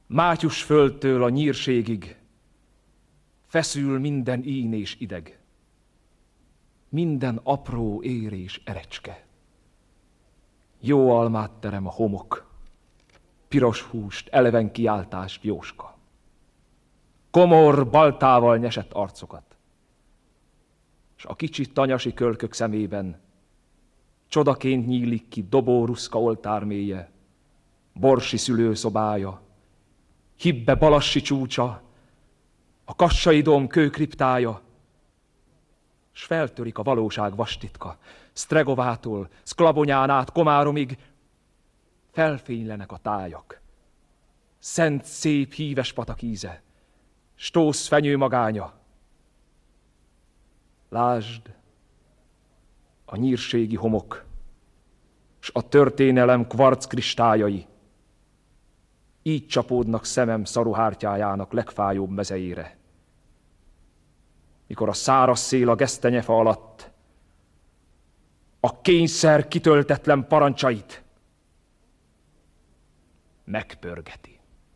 Mátyus földtől a nyírségig feszül minden ín és ideg, minden apró ér és erecske. Jó almát terem a homok, piros húst, eleven kiáltást Jóska. Komor baltával nyesett arcokat, s a kicsi tanyasi kölkök szemében csodaként nyílik ki Dobóruszka oltármélye, Borsi szülőszobája, Hibbe Balassi csúcsa, a Kassai dóm kőkriptája, s feltörik a valóság vastitka, Sztregovától, Szklabonyán át Komáromig, felfénylenek a tájak. Szent szép híves patak íze, stósz fenyő magánya. Lásd, a nyírségi homok, s a történelem kvarckristályai, így csapódnak szemem szaruhártyájának legfájóbb mezeire. Mikor a száraz szél a gesztenyefa alatt a kényszer kitöltetlen parancsait megpörgeti.